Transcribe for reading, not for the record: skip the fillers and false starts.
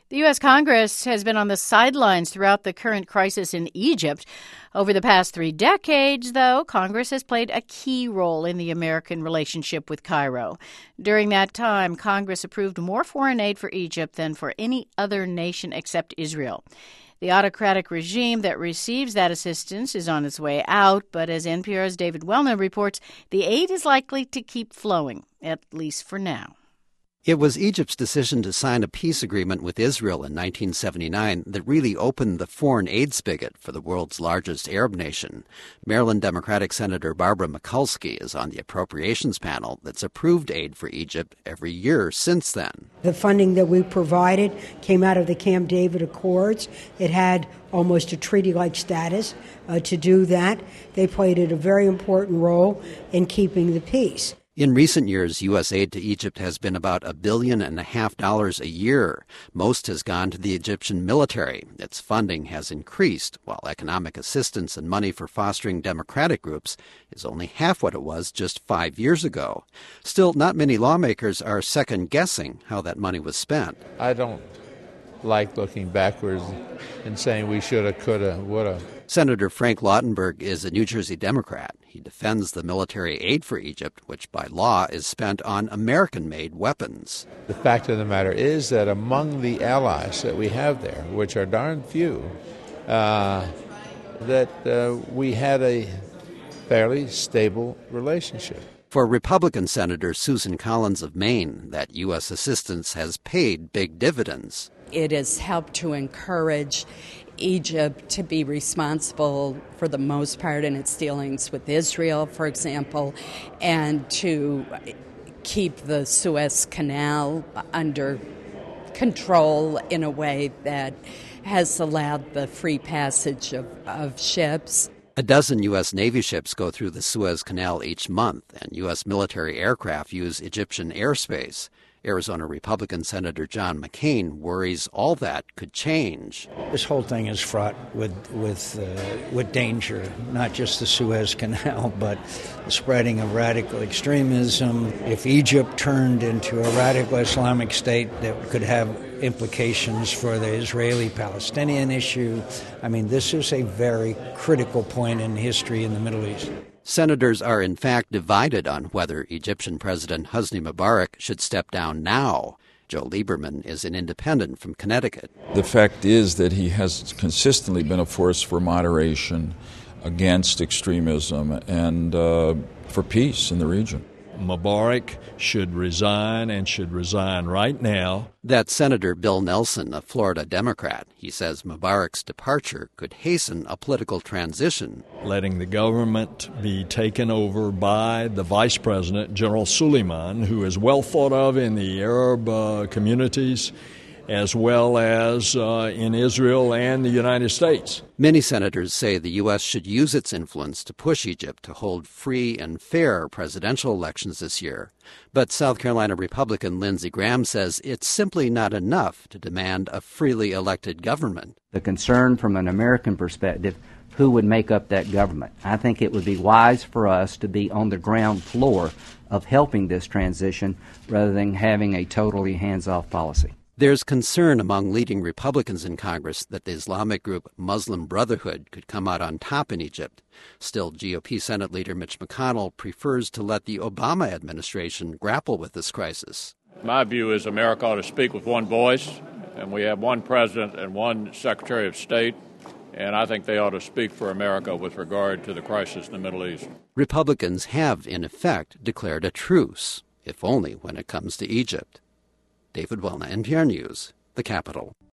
The U.S. Congress has been on the sidelines throughout the current crisis in Egypt. Over the past 3 decades, though, Congress has played a key role in the American relationship with Cairo. During that time, Congress approved more foreign aid for Egypt than for any other nation except Israel. The autocratic regime that receives that assistance is on its way out, but as NPR's David Wellner reports, the aid is likely to keep flowing, at least for now. It was Egypt's decision to sign a peace agreement with Israel in 1979 that really opened the foreign aid spigot for the world's largest Arab nation. Maryland Democratic Senator Barbara Mikulski is on the appropriations panel that's approved aid for Egypt every year since then. The funding that we provided came out of the Camp David Accords. It had almost a treaty-like status to do that. They played a very important role in keeping the peace. In recent years, U.S. aid to Egypt has been about $1.5 billion a year. Most has gone to the Egyptian military. Its funding has increased, while economic assistance and money for fostering democratic groups is only half what it was just 5 years ago. Still, not many lawmakers are second-guessing how that money was spent. I don't like looking backwards and saying we shoulda, coulda, woulda. Senator Frank Lautenberg is a New Jersey Democrat. He defends the military aid for Egypt, which by law is spent on American-made weapons. The fact of the matter is that among the allies that we have there, which are darn few, we had a fairly stable relationship. For Republican Senator Susan Collins of Maine, that U.S. assistance has paid big dividends. It has helped to encourage Egypt to be responsible for the most part in its dealings with Israel, for example, and to keep the Suez Canal under control in a way that has allowed the free passage of ships. A dozen U.S. Navy ships go through the Suez Canal each month, and U.S. military aircraft use Egyptian airspace. Arizona Republican Senator John McCain worries all that could change. This whole thing is fraught with danger, not just the Suez Canal, but the spreading of radical extremism. If Egypt turned into a radical Islamic state, that could have implications for the Israeli-Palestinian issue. I mean, this is a very critical point in history in the Middle East. Senators are in fact divided on whether Egyptian President Hosni Mubarak should step down now. Joe Lieberman is an independent from Connecticut. The fact is that he has consistently been a force for moderation, against extremism, and for peace in the region. Mubarak should resign and should resign right now. That's Senator Bill Nelson, a Florida Democrat. He says Mubarak's departure could hasten a political transition. Letting the government be taken over by the vice president, General Suleiman, who is well thought of in the Arab communities, as well as in Israel and the United States. Many senators say the U.S. should use its influence to push Egypt to hold free and fair presidential elections this year. But South Carolina Republican Lindsey Graham says it's simply not enough to demand a freely elected government. The concern from an American perspective, who would make up that government? I think it would be wise for us to be on the ground floor of helping this transition rather than having a totally hands-off policy. There's concern among leading Republicans in Congress that the Islamic group Muslim Brotherhood could come out on top in Egypt. Still, GOP Senate Leader Mitch McConnell prefers to let the Obama administration grapple with this crisis. My view is America ought to speak with one voice, and we have one president and one secretary of state, and I think they ought to speak for America with regard to the crisis in the Middle East. Republicans have, in effect, declared a truce, if only when it comes to Egypt. David Wellner, NPR News, the Capitol.